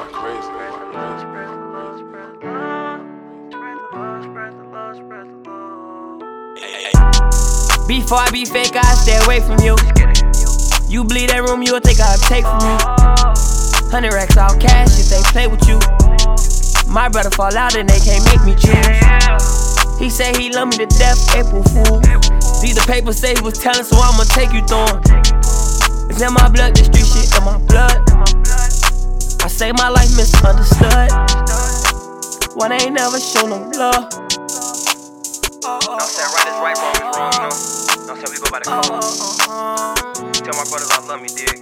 Before I be fake, I stay away from you. You bleed that room, you'll think I'll take from you. 100 racks all cash if they play with you. My brother fall out and they can't make me choose. He say he love me to death, April Fool. These the papers say he was telling, so I'ma take you through 'em. It's in my blood, this street shit in my blood. I say my life misunderstood. Why they ain't never show no love? Don't say right is right, wrong is wrong, you know. Don't say we go by the code. Tell my brothers I love me, dig.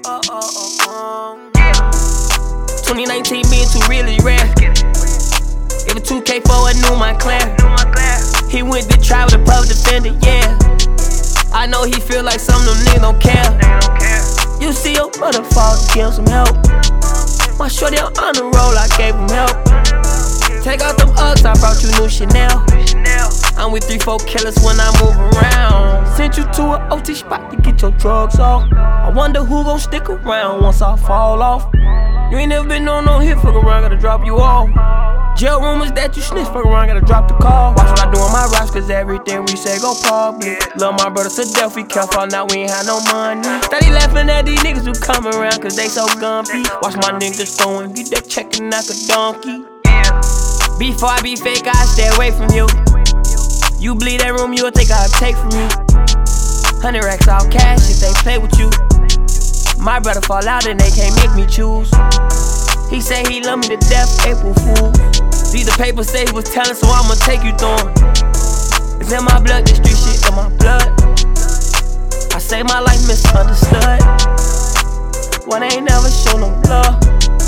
2019 being too really rare. Give a 2K for a new Montclair. He went to try with a public defender, yeah. I know he feel like some of them niggas don't care. You see your mother fall to give some help. My shorty on the roll, I gave him help. Take out them Uggs, I brought you new Chanel. I'm with 3-4 killers when I move around. Sent you to an OT spot to get your drugs off. I wonder who gon' stick around once I fall off. You ain't never been on no hit, fuck around, gotta drop you off. Jail rumors that you snitch, fuck around, gotta drop the call. Watch what I do on my raps, cause everything we say go public. Love my brother to death, we careful, now we ain't had no money. Steady laughing at these niggas who come around, cause they so gumpy. Watch my niggas going, get that check and knock a donkey. Before I be fake, I stay away from you. You bleed that room, you'll think I'll take from you. 100 racks all cash if they play with you. My brother fall out and they can't make me choose. He say he love me to death, April Fool. These the papers say he was telling, so I'ma take you through 'em. It's in my blood, this street shit in my blood. I say my life misunderstood. Why they ain't never show no love?